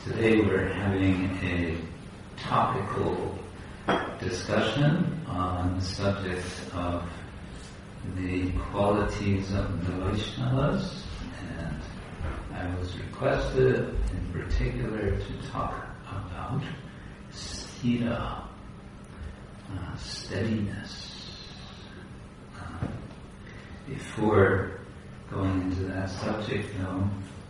Today we're having a topical discussion on the subject of the qualities of the Vaishnavas, and I was requested in particular to talk about sthira, steadiness. Before going into that subject, though,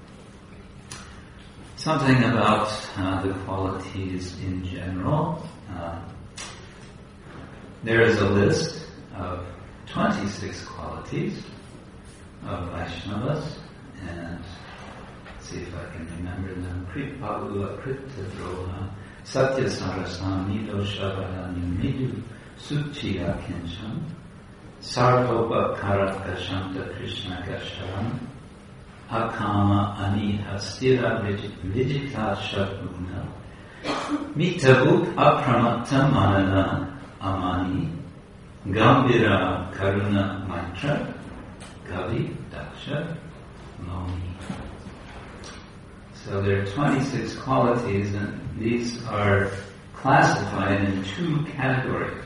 something about the qualities in general. There is a list of 26 qualities of Vaishnavas, and let's see if I can remember them. Kripalu, Akritadroha, Satyasarasam, Nidoshavadani, Midu, Suchiya Kincham, Sarvopa Karaka Shanta Krishna Gasharam, Akama Aniha Stira Vijita Shatguna, Mitabuk Apramatta Manana Amani, Gambira Karuna Maitra, Gavi Daksha Moni. So there are 26 qualities, and these are classified in two categories.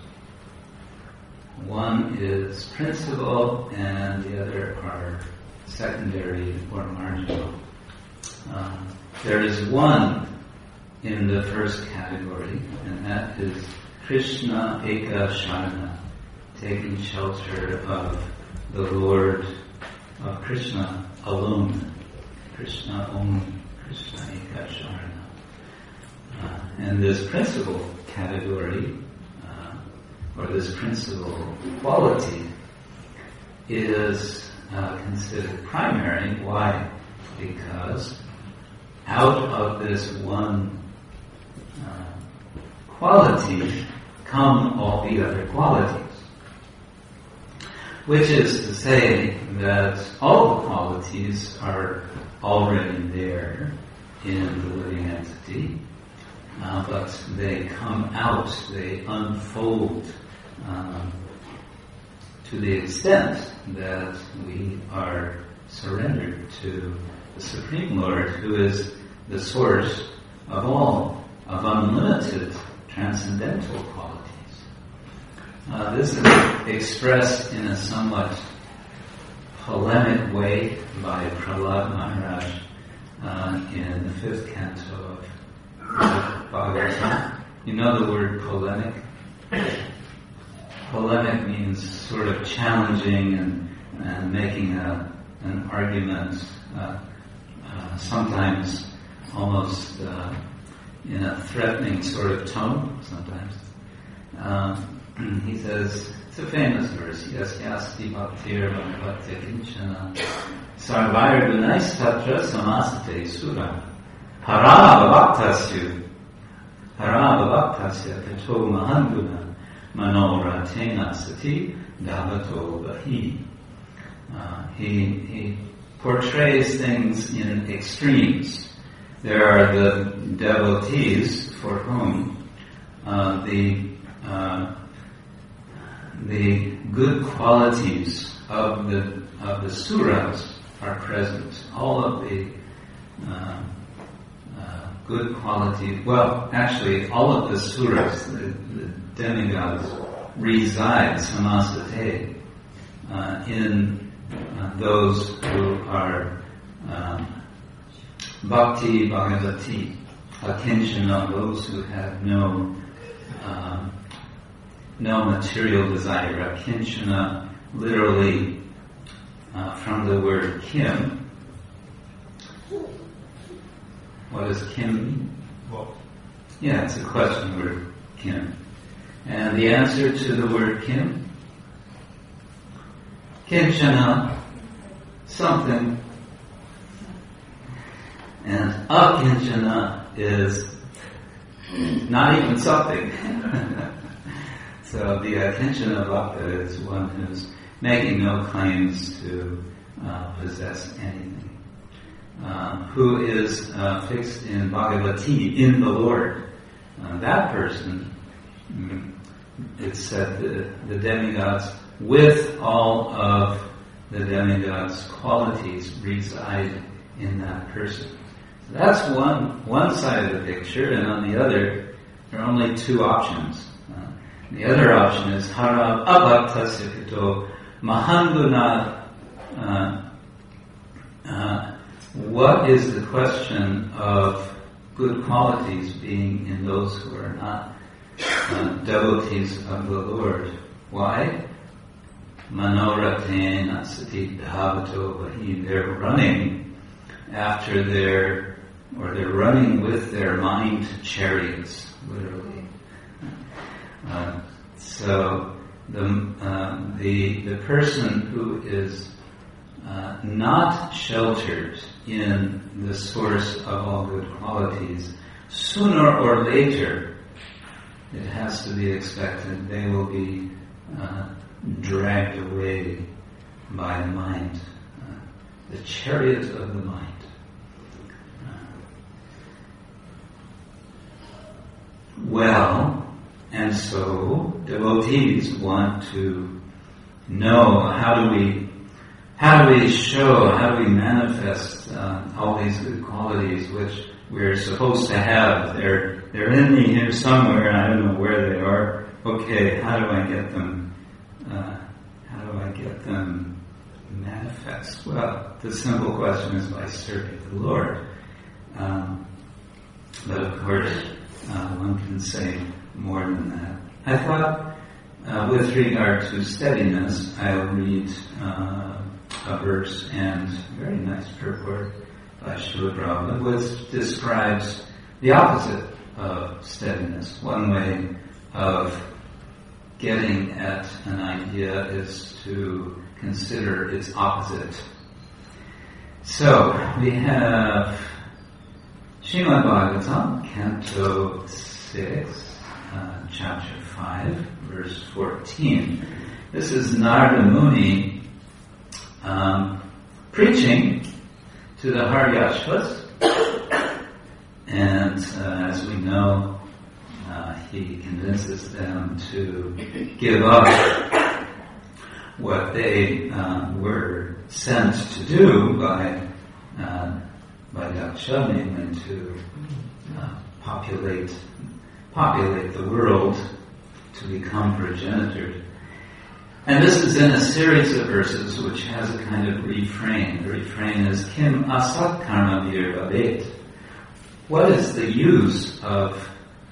One is principal, and the other are secondary or marginal. There is one in the first category, and that is Krishna Eka Sharana, taking shelter of the Lord of Krishna alone. Krishna only, Krishna Eka Sharana. And this principal category, or this principal quality, is considered primary. Why? Because out of this one quality come all the other qualities. Which is to say that all the qualities are already there in the living entity, but they come out, they unfold to the extent that we are surrendered to the Supreme Lord, who is the source of all, of unlimited transcendental qualities. This is expressed in a somewhat polemic way by Prahlad Maharaj in the 5th canto of Bhagavatam. You know the word polemic? Polemic means sort of challenging and making an argument, sometimes almost in a threatening sort of tone, sometimes. He says, it's a famous verse, Yasyasti bhaktir bhakti kinchana sarvair gunais tatra samasate sura harabhavaktasya kato mahanguna manoratena sati davato bahi. He portrays things in extremes. There are the devotees for whom the good qualities of the suras are present. All of the good qualities, well, actually, all of the suras, the demigods, reside samasate in those who are bhakti bhagavati, akinchana, those who have no material desire. Akinchana, literally from the word kim. What does kim mean? Well, yeah, it's a question word, kim. And the answer to the word kim? Kinchana, something. And akinchana is not even something. So the akinchana bhakta is one who's making no claims to possess anything. Who is fixed in Bhagavati, in the Lord. That person, it's said the demigods, with all of the demigods' qualities, reside in that person. That's one side of the picture, and on the other, there are only two options. The other option is hara abhaktasya pito mahanduna. What is the question of good qualities being in those who are not devotees of the Lord? Why? Manoratena sati dhavato vahi. They're running after they're running with their mind chariots, literally. So the person who is not sheltered in the source of all good qualities, sooner or later, it has to be expected, they will be dragged away by the mind, the chariot of the mind. Well, and so devotees want to know how do we manifest all these good qualities which we're supposed to have. They're in me here somewhere, and I don't know where they are. Okay, how do I get them? Manifest? Well, the simple question is by serving the Lord. But of course, one can say more than that. I thought, with regard to steadiness, I'll read a verse and a very nice purport by Srila Prabhupada, which describes the opposite of steadiness. One way of getting at an idea is to consider its opposite. So, we have Srimad Bhagavatam, Canto 6, Chapter 5, verse 14. This is Narada Muni preaching to the Haryashvas, and as we know, he convinces them to give up what they were sent to do by Daksha, namely to populate the world, to become progenitors. And this is in a series of verses which has a kind of refrain. The refrain is, Kim asat karma vir bhavet. What is the use of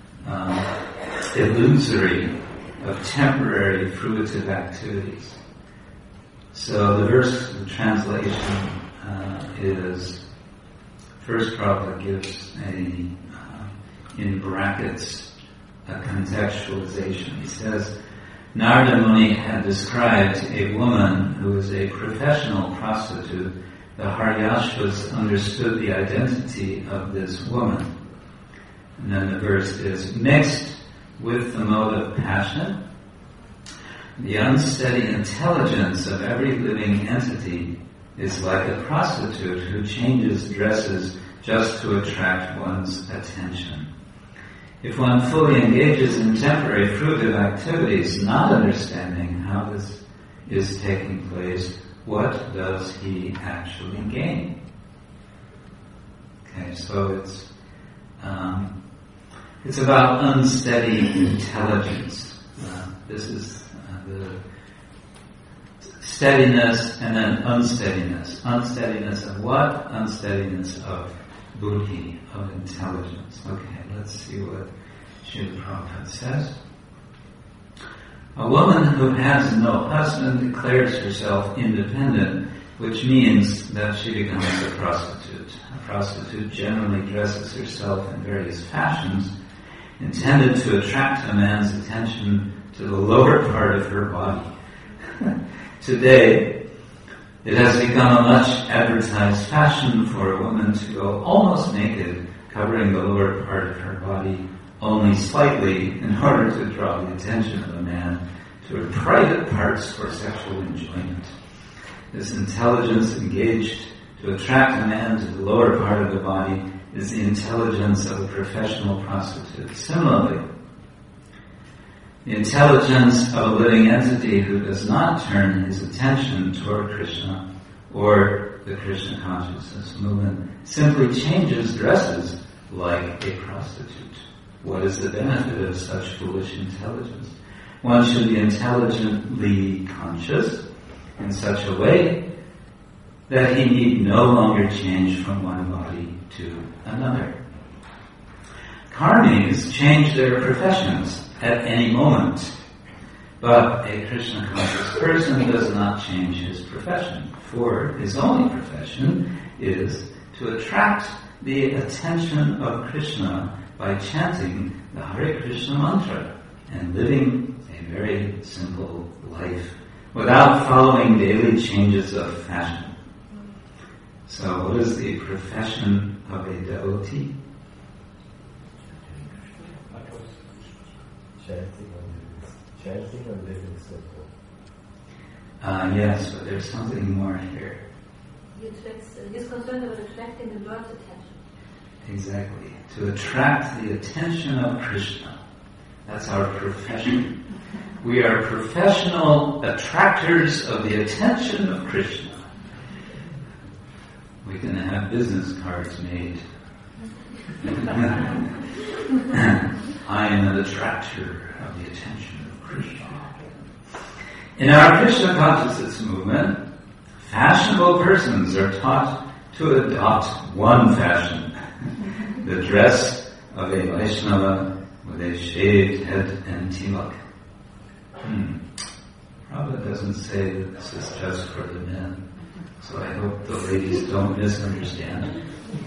illusory, of temporary fruitive activities? So the verse, the translation is, first Prabhupada gives in brackets, a contextualization. He says, Narada Muni had described a woman who is a professional prostitute. The Haryashvas understood the identity of this woman. And then the verse is, mixed with the mode of passion, the unsteady intelligence of every living entity is like a prostitute who changes dresses just to attract one's attention. If one fully engages in temporary fruitive activities, not understanding how this is taking place, what does he actually gain? Okay, so it's about unsteady intelligence. This is the steadiness and then unsteadiness. Unsteadiness of what? Unsteadiness of buddhi, of intelligence. Okay, let's see what Srila Prabhupada says. A woman who has no husband declares herself independent, which means that she becomes a prostitute. A prostitute generally dresses herself in various fashions intended to attract a man's attention to the lower part of her body. Today, it has become a much advertised fashion for a woman to go almost naked, covering the lower part of her body only slightly in order to draw the attention of a man to her private parts for sexual enjoyment. This intelligence engaged to attract a man to the lower part of the body is the intelligence of a professional prostitute. Similarly, the intelligence of a living entity who does not turn his attention toward Krishna or the Krishna consciousness movement simply changes dresses like a prostitute. What is the benefit of such foolish intelligence? One should be intelligently conscious in such a way that he need no longer change from one body to another. Karmis change their professions at any moment, but a Krishna conscious person does not change his profession, for his only profession is to attract the attention of Krishna by chanting the Hare Krishna mantra and living a very simple life without following daily changes of fashion. So what is the profession of a devotee? Chanting and living simple. Yes, but there's something more here. He's concerned about attracting the Lord's attention. Exactly. To attract the attention of Krishna. That's our profession. We are professional attractors of the attention of Krishna. We can have business cards made. I am an attractor of the attention of Krishna. In our Krishna consciousness movement, fashionable persons are taught to adopt one fashion, the dress of a Vaishnava with a shaved head and tilak. Prabhupada doesn't say that this is just for the men, so I hope the ladies don't misunderstand.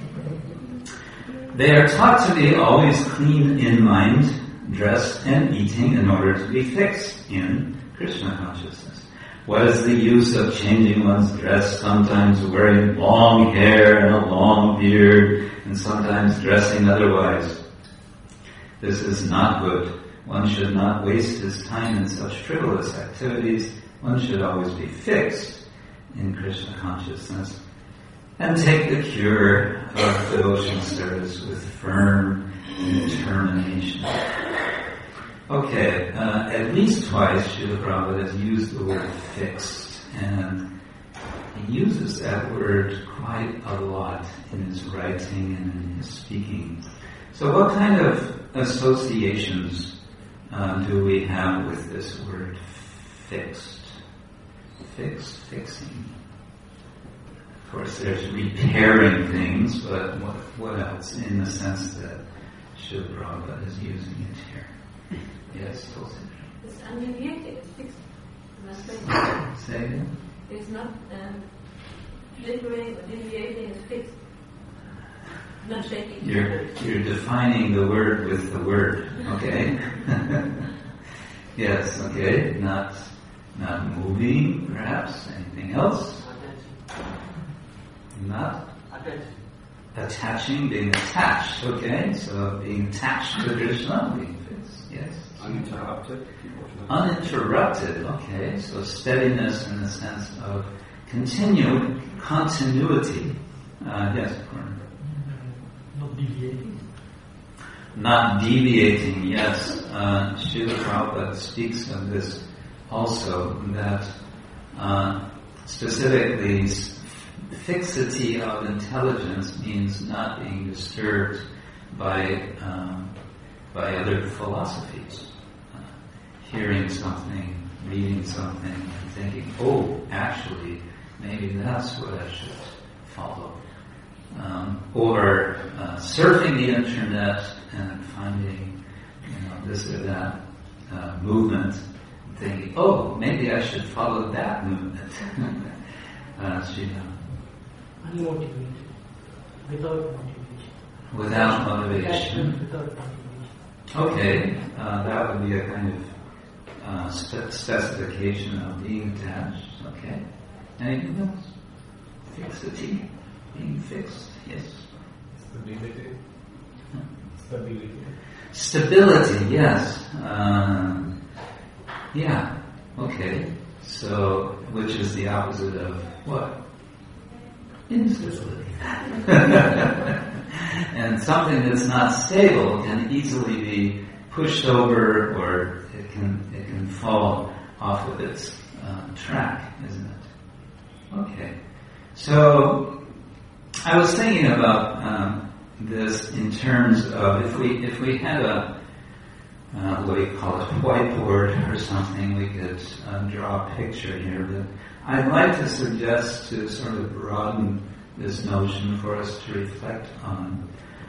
They are taught to be always clean in mind, dressed and eating in order to be fixed in Krishna consciousness. What is the use of changing one's dress, sometimes wearing long hair and a long beard, and sometimes dressing otherwise? This is not good. One should not waste his time in such frivolous activities. One should always be fixed in Krishna consciousness and take the cure of devotion service with firm determination. Okay, at least twice Srila Prabhupada has used the word fixed, and he uses that word quite a lot in his writing and in his speaking. So what kind of associations do we have with this word fixed? Fixing. Of course, there's repairing things, but what else in the sense that Srila Prabhupada is using it here? Yes, Tulsi. It's undeviating, it's fixed. Say again? It's not flickering or deviating, it's fixed. Not shaking. You're defining the word with the word, okay? Yes, okay. Not moving, perhaps. Anything else? Not attaching, being attached, okay? So being attached to Krishna, being fixed, yes. Uninterrupted. Uninterrupted, okay. So steadiness in the sense of continuity. Yes, Purna. Not deviating. Not deviating, yes. Srila Prabhupada speaks of this also, that specifically fixity of intelligence means not being disturbed by other philosophies. Hearing something, reading something, and thinking, oh, actually, maybe that's what I should follow. Or surfing the internet and finding, this or that movement, and thinking, oh, maybe I should follow that movement. Unmotivated. Without motivation. Without motivation. Without motivation. Okay, that would be a kind of specification of being attached. Okay. Anything else? Fixity. Being fixed. Yes. Stability. Stability, yes. Yeah. Okay. So, which is the opposite of what? Instability. And something that's not stable can easily be pushed over, or it can fall off of its track, isn't it? Okay. So I was thinking about this in terms of if we had a what do you call it, whiteboard or something, we could draw a picture here. But I'd like to suggest to sort of broaden this notion for us to reflect on.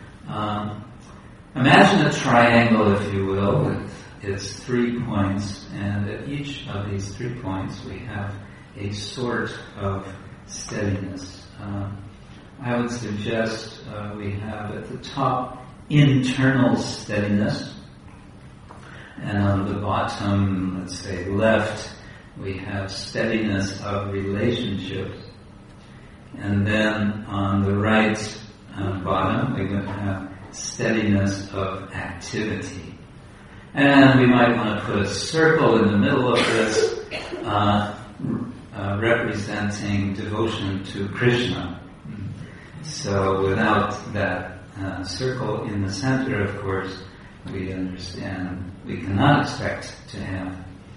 Imagine a triangle, if you will, with its 3 points, and at each of these 3 points we have a sort of steadiness. I would suggest we have at the top internal steadiness, and on the bottom, let's say left, we have steadiness of relationships, and then on the right bottom we're going to have steadiness of activity. And we might want to put a circle in the middle of this representing devotion to Krishna. So without that circle in the center, of course, we understand we cannot expect to have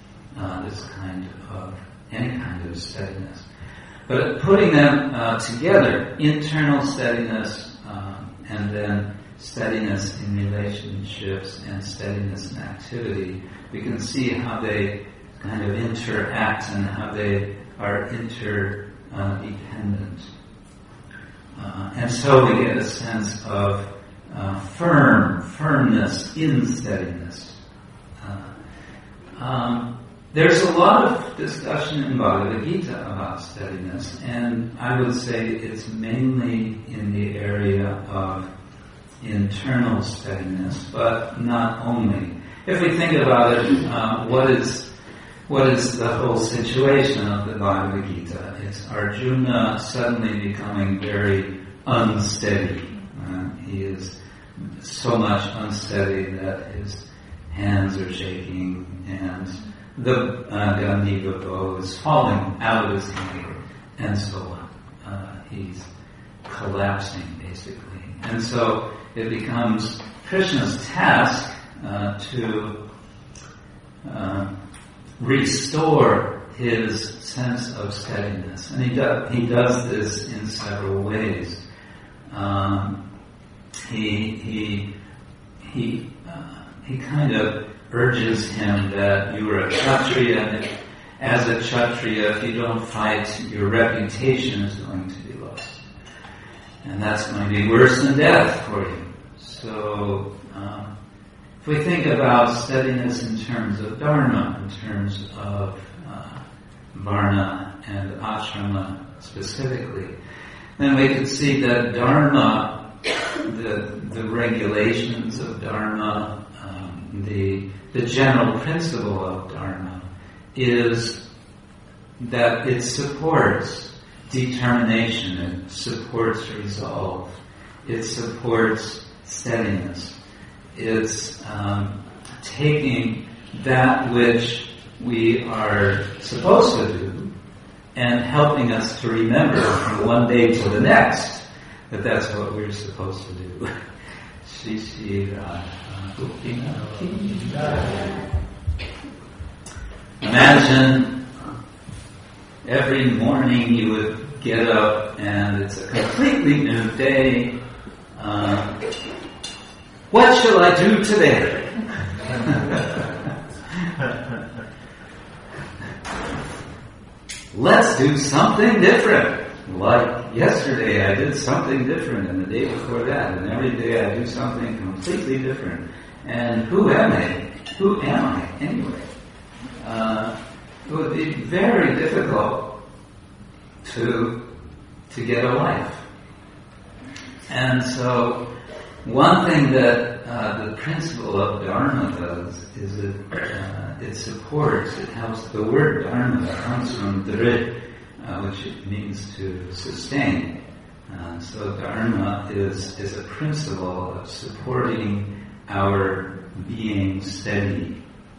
any kind of steadiness. But putting them together, internal steadiness and then steadiness in relationships and steadiness in activity, we can see how they kind of interact and how they are interdependent. And so we get a sense of firmness in steadiness. There's a lot of discussion in Bhagavad Gita about steadiness, and I would say it's mainly in the area of internal steadiness, but not only. If we think about it, what is the whole situation of the Bhagavad Gita? It's Arjuna suddenly becoming very unsteady. He is so much unsteady that his hands are shaking, and the Gandiva bow is falling out of his hand, and so on. He's collapsing, basically. And so it becomes Krishna's task to restore his sense of steadiness. And he does this in several ways. He kind of urges him that you are a Kshatriya, and as a Kshatriya, if you don't fight, your reputation is going to be lost. And that's going to be worse than death for you. So, if we think about steadiness in terms of dharma, in terms of varna and ashrama specifically, then we can see that dharma, the regulations of dharma, the general principle of dharma is that it supports determination, it supports resolve, it supports steadiness. It's taking that which we are supposed to do and helping us to remember from one day to the next that that's what we're supposed to do. Shri Shri Imagine every morning you would get up and it's a completely new day. What shall I do today? Let's do something different. Like yesterday I did something different, and the day before that, and every day I do something completely different. And who am I? Who am I anyway? It would be very difficult to get a life. And so one thing that the principle of Dharma does is it supports, it helps. The word Dharma comes from Dhrit, which means to sustain. So Dharma is a principle of supporting our being steady.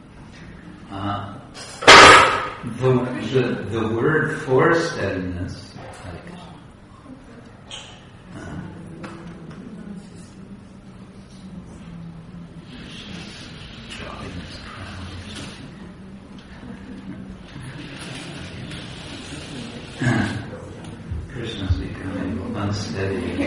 The word for steadiness, Krishna's steady.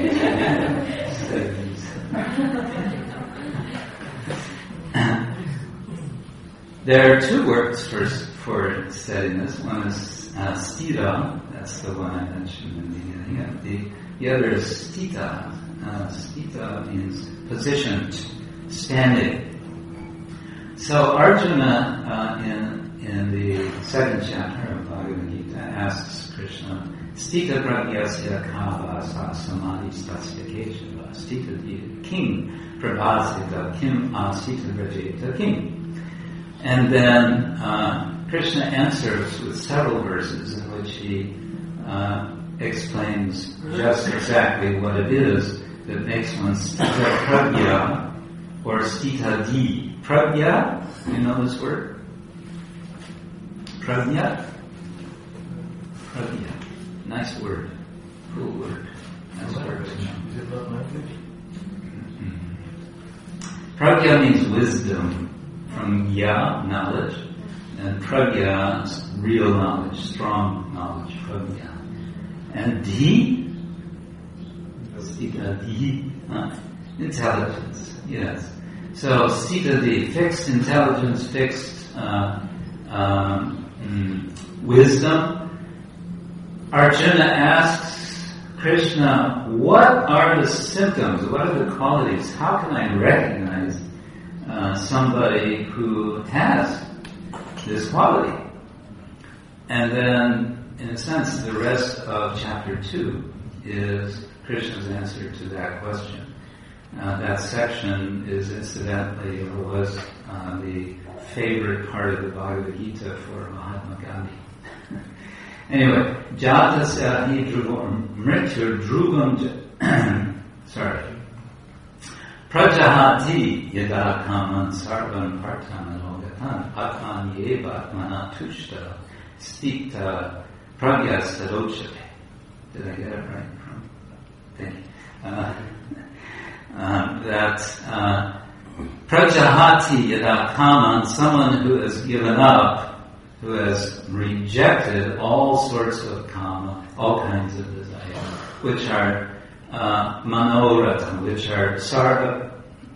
There are two words for steadiness. One is stira, that's the one I mentioned in the beginning, and the other is stita. Stita means positioned, standing. So Arjuna, in the second chapter of Bhagavad Gita, asks Krishna, Stita pragyasya kava sa samadhi stasya keshava. Stita the king, prabhasita kim asita vrajeta king. And then Krishna answers with several verses in which he explains just exactly what it is that makes one stita pragya or stita di. Pragya, you know this word? Pragya? Pragya. Nice word. Cool word. Nice word. Is it not language? Pragya means wisdom. From ya, knowledge, and pragya is real knowledge, strong knowledge, pragya. And di, stita di, intelligence, yes. So stita di, fixed intelligence, fixed wisdom. Arjuna asks Krishna, what are the symptoms, what are the qualities, how can I recognize somebody who has this quality? And then, in a sense, the rest of chapter 2 is Krishna's answer to that question. That section is incidentally, or was the favorite part of the Bhagavad Gita for Mahatma Gandhi. Anyway, Jatasya hi drugam mrityur drugam Prajahati yada kaman sarvam partam anogatan atman yeva atmana tushta stikta pragyas tadochate. Did I get it right? Thank you. That Prajahati yada kaman, someone who has given up, who has rejected all sorts of kama, all kinds of desire, which are manoratam, which are sarva,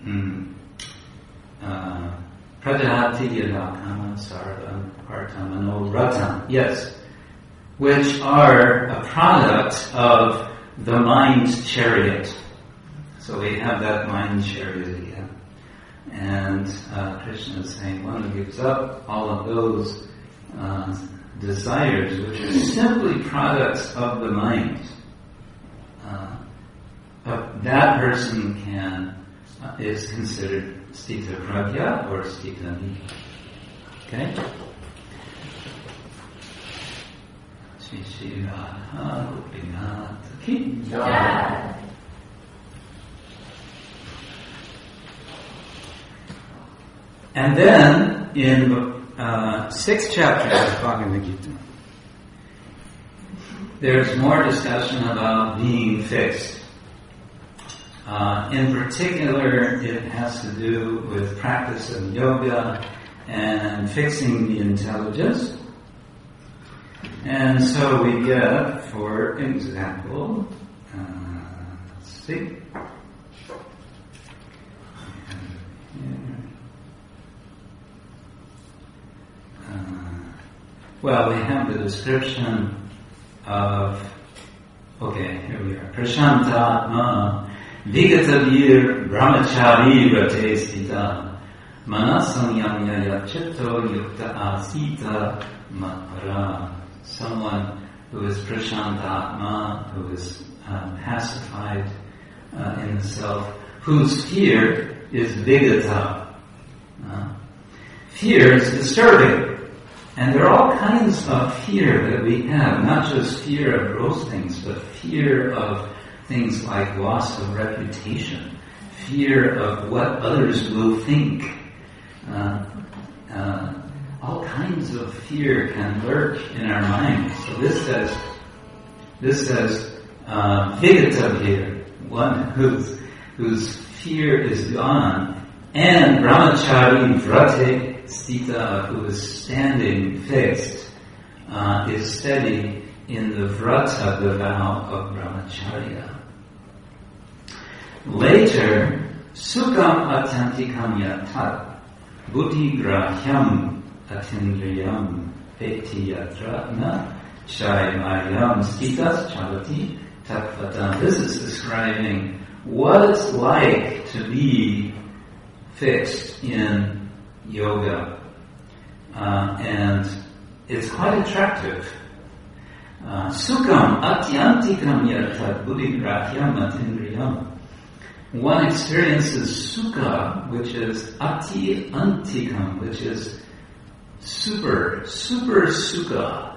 prajahati yadakama sarva partam manoratam, yes, which are a product of the mind chariot. So we have that mind chariot again. And Krishna is saying one who gives up all of those desires, which are simply products of the mind, that person is considered stita pragya or stita ni. Okay? Shri Shri Radha Gopinath Ki Jai. And then in the 6th chapter of Bhagavad Gita, there's more discussion about being fixed. In particular, it has to do with practice of yoga and fixing the intelligence. And so we get, for example, let's see. Well, we have the description of, here we are. Prashantatma Vigatavir Brahmachari Rate Stita Manasanyamya Chitto Yukta Asita Matpara. Someone who is Prashantatma, who is pacified in the self, whose fear is Vigata. Fear is disturbing. And there are all kinds of fear that we have, not just fear of gross things, but fear of things like loss of reputation, fear of what others will think. All kinds of fear can lurk in our minds. So this says Vigatavir, one whose fear is gone, and Brahmachari Vrate Stita, who is standing fixed, is steady in the vrata, the vow of brahmacharya. Later, Sukham atyantikam yatat buddhigrahyam atindriyam peti yatra na shaimayam stitas chavati tatvata. This is describing what it's like to be fixed in yoga. And it's quite attractive. Sukham atyantikam yatat buddhigrahyam atindriyam. One experiences sukha, which is ati antikam, which is super sukha,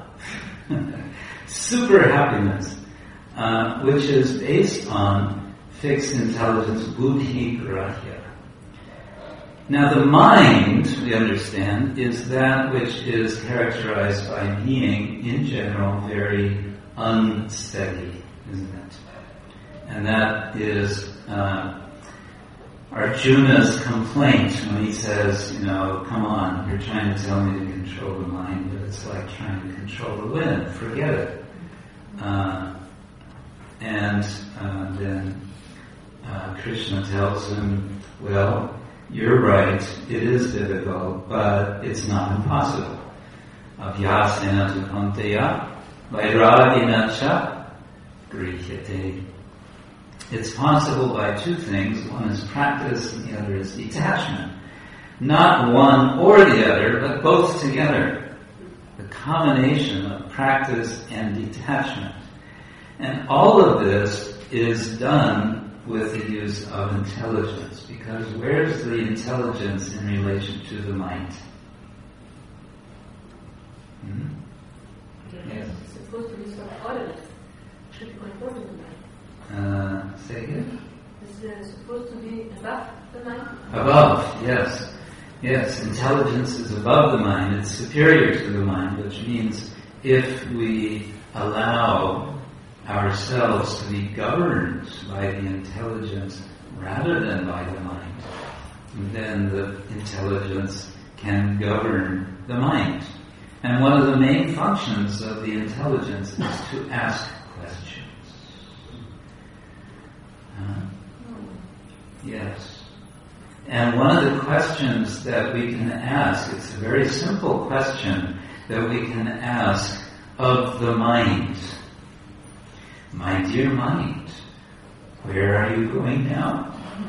super happiness, which is based on fixed intelligence, buddhi grahya. Now the mind, we understand, is that which is characterized by being, in general, very unsteady, isn't it? And that is Arjuna's complaint when he says, come on, you're trying to tell me to control the mind, but it's like trying to control the wind. Forget it. And then Krishna tells him, well, you're right, it is difficult, but it's not impossible. Abhyasena tu panteya, vairagena cha grihyate. It's possible by two things. One is practice and the other is detachment. Not one or the other, but both together. The combination of practice and detachment. And all of this is done with the use of intelligence. Because where's the intelligence in relation to the mind? Yes. It's supposed to be self-ordered. It should be controlled in the mind. Say again? It's supposed to be above the mind? Above, yes. Yes, intelligence is above the mind. It's superior to the mind, which means if we allow ourselves to be governed by the intelligence rather than by the mind, then the intelligence can govern the mind. And one of the main functions of the intelligence is to ask questions. Yes. And one of the questions that we can ask, it's a very simple question that we can ask of the mind. My dear mind, where are you going now?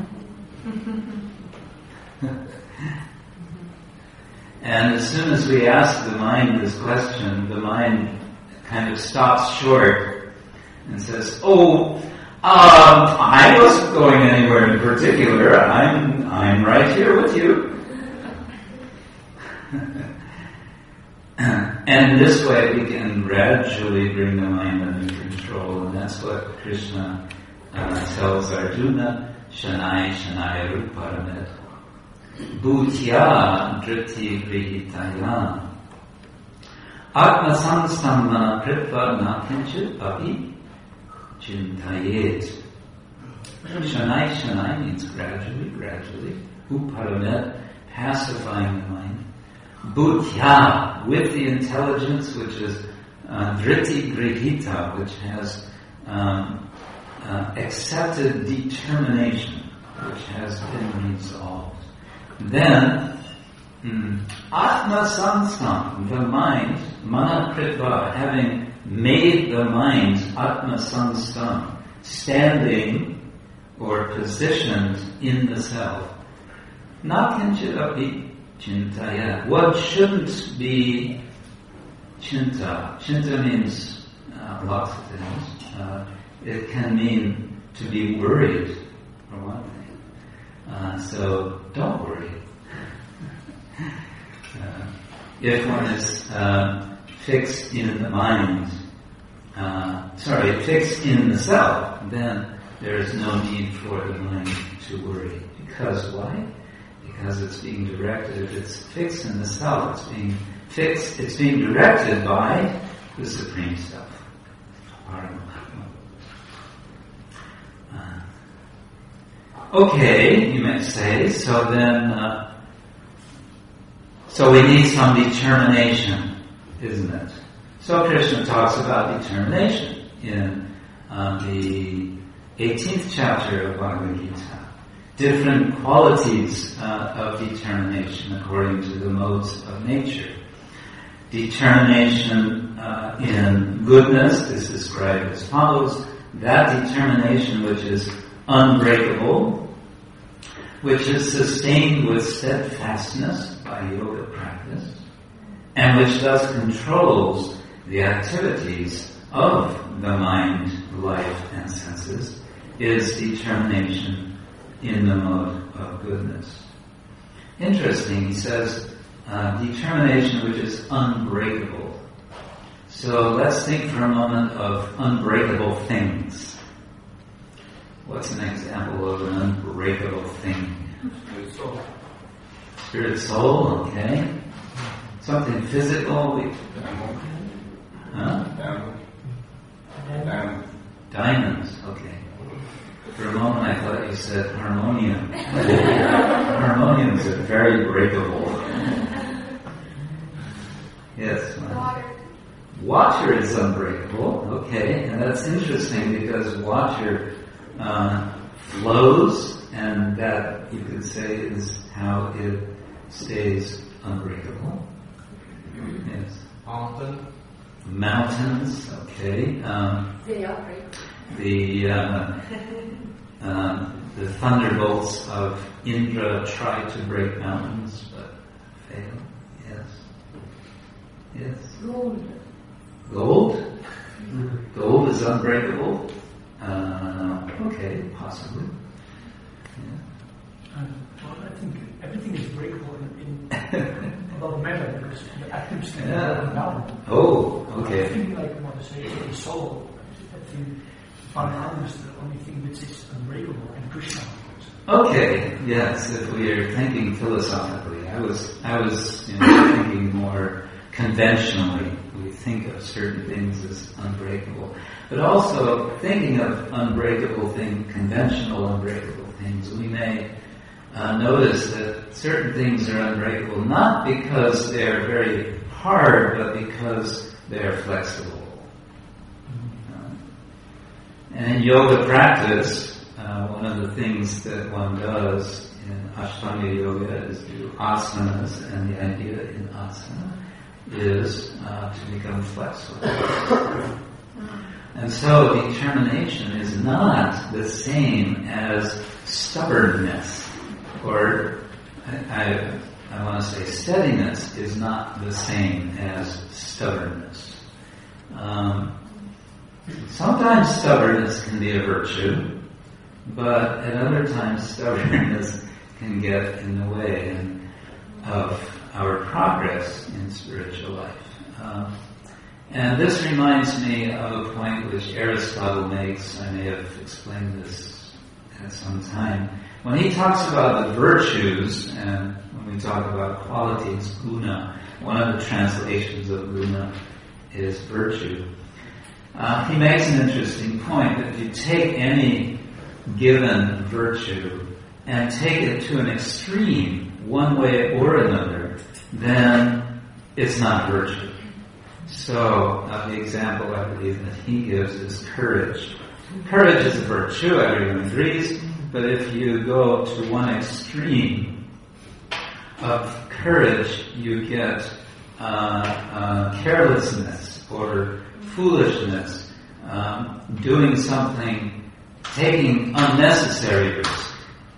And as soon as we ask the mind this question, the mind kind of stops short and says, I wasn't going anywhere in particular. I'm right here with you. And in this way we can gradually bring the mind under control, and that's what Krishna tells Arjuna, Shanai Shanai Ruparamet Bhutya Driti Grihitaya Atma Samstamma Kritva Nakinchit Api Chintayet. Shanai Shanai means gradually. Uparamet, pacifying the mind. Bhutya, with the intelligence, which is Driti Grihita, which has accepted determination, which has been resolved. Then, Atma Samstam, the mind, Mana Kritva, having made the mind Atma Samstam, standing or positioned in the self. Nakinchit api chintaya. What shouldn't be chinta? Chinta means lots of things. It can mean to be worried, for one thing. So don't worry. If one is fixed in the mind, fixed in the self, then there is no need for the mind to worry. Because why? Because it's being directed. If it's fixed in the self, it's being directed by the Supreme Self. Okay, you may say, so then, so we need some determination, isn't it? So Krishna talks about determination in the 18th chapter of Bhagavad Gita. Different qualities of determination according to the modes of nature. Determination in goodness is described as follows. That determination which is unbreakable, which is sustained with steadfastness by yoga practice, and which thus controls the activities of the mind, life, and senses, is determination in the mode of goodness. Interesting, he says, determination which is unbreakable. So let's think for a moment of unbreakable things. What's an example of an unbreakable thing? Spirit soul. Spirit soul, okay. Something physical. Huh? Diamonds, okay. For a moment I thought you said harmonium. Harmoniums are very breakable. Yes. Water is unbreakable, okay, and that's interesting because water flows, and that you could say is how it stays unbreakable. Yes. Mountains, okay. They operate. The thunderbolts of Indra tried to break mountains, but failed. Yes. Yes. Gold. Gold? Gold is unbreakable? Okay, possibly. Yeah. Well, I think everything is breakable in about matter because the atoms can Yeah. break down. Oh, I okay. think like I want to say the soul. I think Paramahansa is the only thing which is unbreakable, and Krishna. Okay, yes, if we are thinking philosophically, I was thinking more conventionally. We think of certain things as unbreakable. But also, thinking of conventional unbreakable things, we may notice that certain things are unbreakable not because they're very hard, but because they're flexible. And in yoga practice, one of the things that one does in Ashtanga Yoga is do asanas, and the idea in asana is to become flexible. And so determination is not the same as stubbornness, or I want to say steadiness is not the same as stubbornness. Sometimes stubbornness can be a virtue, but at other times stubbornness can get in the way of our progress in spiritual life. And this reminds me of a point which Aristotle makes. I may have explained this at some time. When he talks about the virtues, and when we talk about qualities, guna, one of the translations of guna is virtue. He makes an interesting point that if you take any given virtue and take it to an extreme, one way or another, then it's not virtue. So, the example I believe that he gives is courage. Courage is a virtue, everyone agrees, but if you go to one extreme of courage, you get carelessness or foolishness, doing something, taking unnecessary risk.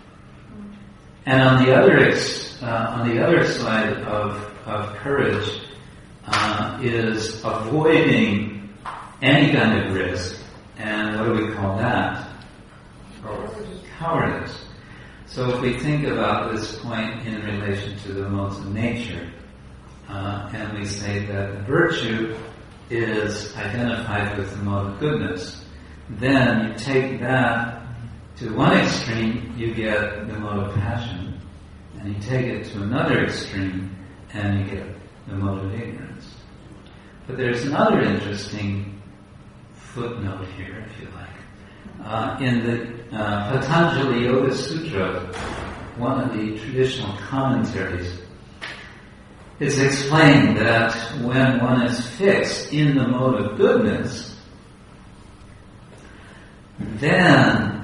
And on the other side of courage is avoiding any kind of risk. And what do we call that? Cowardice. So if we think about this point in relation to the modes of nature, and we say that virtue is identified with the mode of goodness, then you take that to one extreme, you get the mode of passion, and you take it to another extreme, and you get the mode of ignorance. But there's another interesting footnote here, if you like. In the Patanjali Yoga Sutra, one of the traditional commentaries, it's explained that when one is fixed in the mode of goodness, then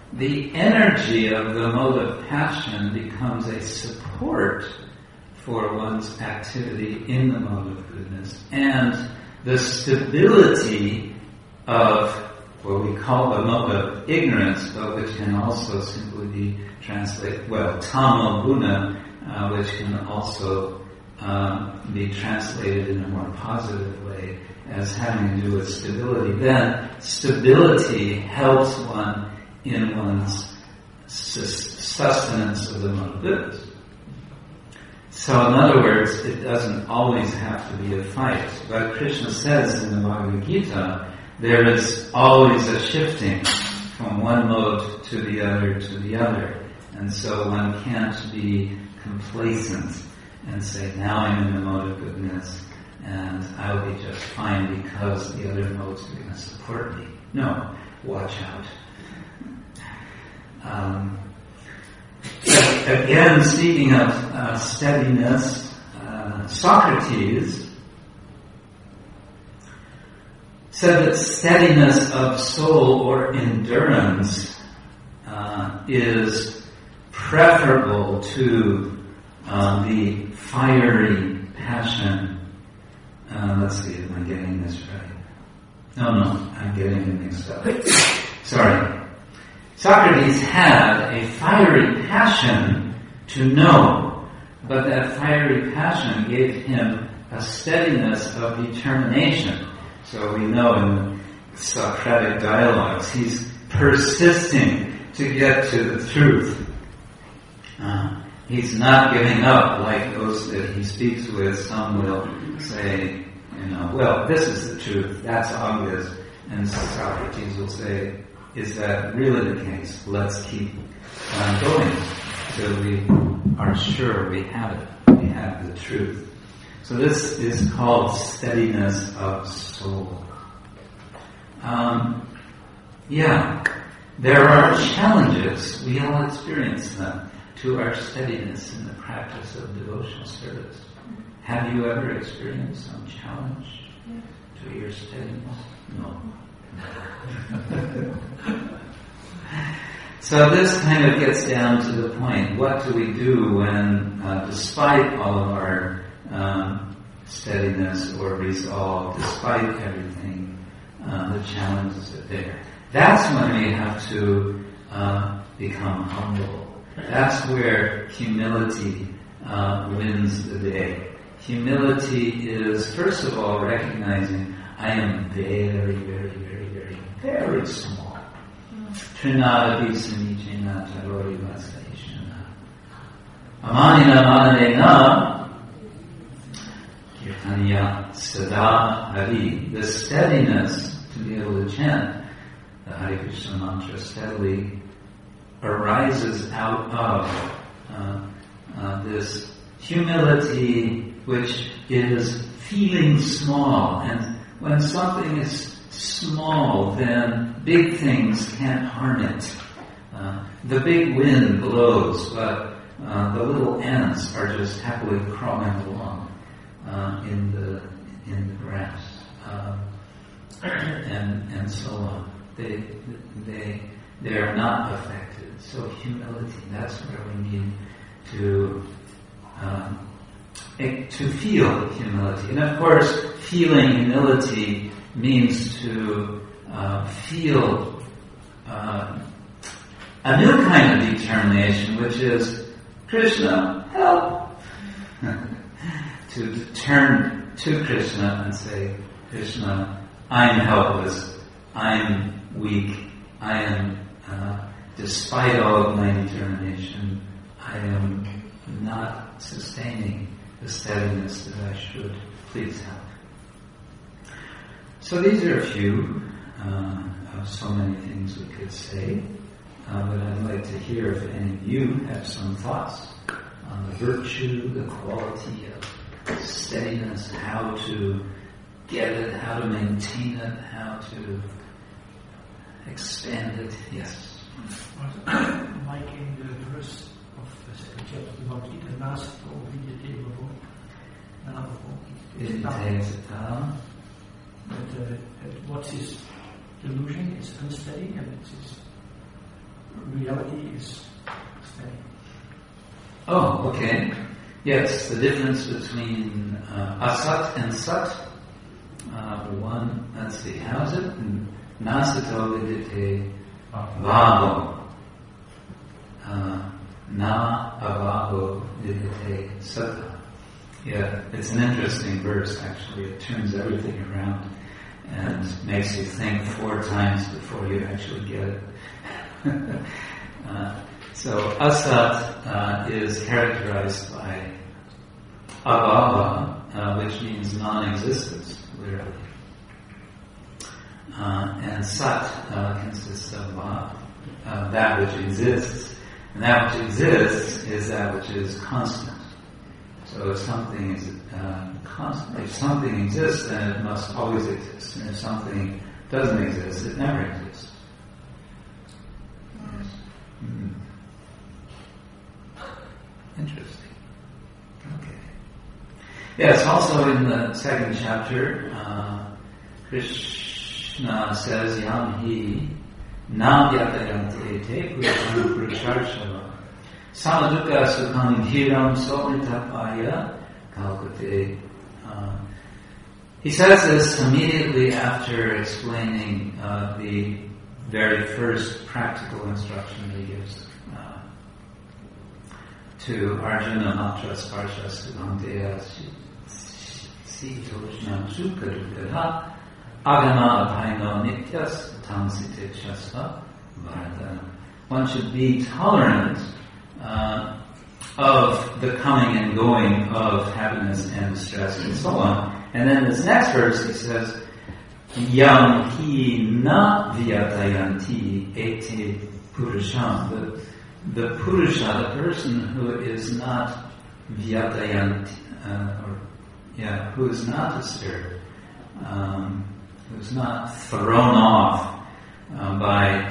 the energy of the mode of passion becomes a support for one's activity in the mode of goodness, and the stability of what we call the mode of ignorance, but which can also simply be translated, tamo guna, which can also be translated in a more positive way as having to do with stability. Then stability helps one in one's sustenance of the mode of goodness. So in other words, it doesn't always have to be a fight. But Krishna says in the Bhagavad Gita, there is always a shifting from one mode to the other. And so one can't be complacent and say, now I'm in the mode of goodness and I'll be just fine because the other modes are going to support me. No, watch out. Again, speaking of steadiness, Socrates said that steadiness of soul or endurance is preferable to the fiery passion. Let's see if I'm getting this right. No, I'm getting it mixed up. Sorry. Socrates had a fiery passion to know, but that fiery passion gave him a steadiness of determination. So we know in Socratic dialogues, he's persisting to get to the truth. He's not giving up like those that he speaks with. Some will say, this is the truth, that's obvious. And Socrates will say, is that really the case? Let's keep going till we are sure we have it. We have the truth. So this is called steadiness of soul. There are challenges, we all experience them, to our steadiness in the practice of devotional service. Have you ever experienced some challenge to your steadiness? No. So this kind of gets down to the point. What do we do when, despite all of our steadiness or resolve, despite everything, the challenges are there? That's when we have to become humble. That's where humility wins the day. Humility is, first of all, recognizing I am very, very, very, very, very small. Trinada Visamijina Tarori Vasaishana. Amanina Manadena Kirtaniya Sada Hari. The steadiness to be able to chant the Hare Krishna mantra steadily arises out of this humility, which is feeling small. And when something is small, then big things can't harm it. The big wind blows, but the little ants are just happily crawling along in the grass, and so on. They are not affected. So humility, that's where we need to feel humility. And of course, feeling humility means to feel a new kind of determination, which is, Krishna, help! To turn to Krishna and say, Krishna, I'm helpless, I'm weak, I am, despite all of my determination, I am not sustaining the steadiness that I should. Please help. So these are a few of so many things we could say, but I'd like to hear if any of you have some thoughts on the virtue, the quality of steadiness, how to get it, how to maintain it, how to expand it. Yes. Like in the verse of the second chapter of the Bhagavad Gita, Nasato Vidyate Bhavo, but what is delusion is unsteady, and it is reality is steady. Oh, okay. Yes, the difference between asat and sat. One, let's see, how's it? Nasato vidite vavo. Na avavo vidite sata. Yeah, it's an interesting verse actually. It turns everything around and makes you think 4 times before you actually get it. So asat is characterized by abhava, which means non-existence, literally. And sat consists of that which exists. And that which exists is that which is constant. So if something is constant, if something exists, then it must always exist. And if something doesn't exist, it never exists. Yes. Mm-hmm. Interesting. Okay. Yes, also in the second chapter, Krishna says, Yam hi nam yatayante te purusharshava samadukkha sukham dhiram somritapaya kalkate. He says this immediately after explaining the very first practical instruction he gives to Arjuna, matra sparsha subhanteya sitoshna sukadukadha agama abhaino nityas tamsite chasva bharata. One should be tolerant of the coming and going of happiness and distress and so on. And then this next verse he says, Yam hi na vyatayanti ete purusham. The Purusha, the person who is not vyatayanti, who is not disturbed, who is not thrown off by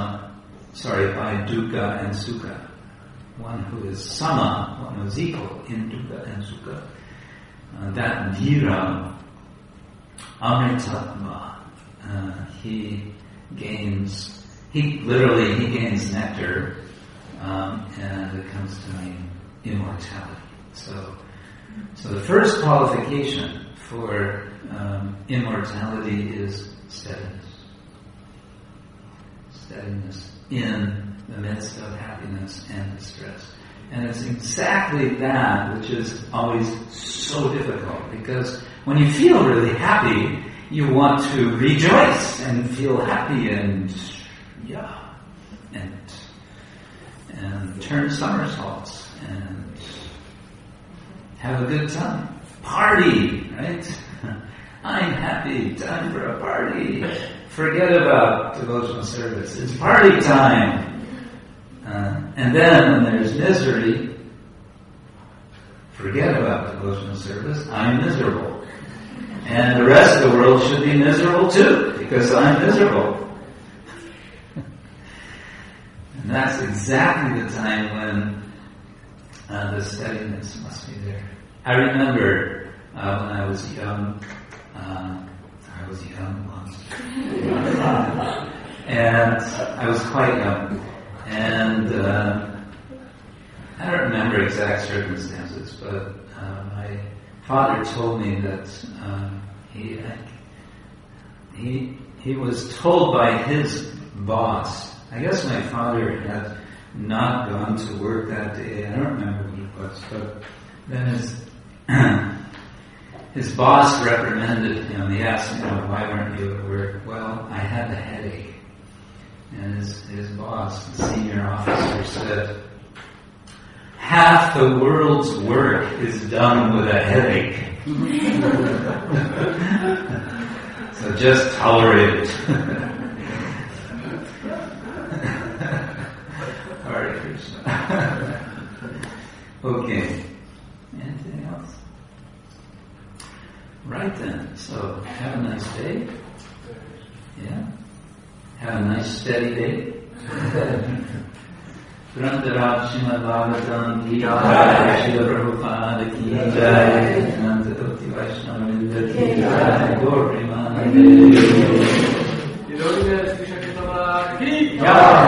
dukkha and sukha. One who is sama, one who is equal in dukkha and sukha. That dhira, amritatma, he gains nectar, and it comes to mean immortality. So the first qualification for immortality is steadiness. Steadiness in the midst of happiness and distress. And it's exactly that which is always so difficult, because when you feel really happy, you want to rejoice and feel happy and turn somersaults and have a good time. Party, right? I'm happy, time for a party. Forget about devotional service. It's party time. And then when there's misery, forget about devotional service. I'm miserable. And the rest of the world should be miserable too, because I'm miserable. And that's exactly the time when the steadiness must be there. I remember when I was young, once. And I was quite young. And I don't remember exact circumstances, but my father told me that he was told by his boss. I guess my father had not gone to work that day. I don't remember what it was, but then his boss reprimanded him. He asked him, why weren't you at work? Well, I had a headache. And his boss, the senior officer, said, half the world's work is done with a headache. So just tolerate it. Hare Krishna. Okay. Anything else? Right then. So have a nice day. Yeah. Have a nice steady day. Grantaraj Srimad Bhagavatam Ki Jai, Srila Prabhupada Ki Jai, Nanda Bhakti Vaishnava Vrinda Ki Jai, Gaur Premanande. Ki Jai.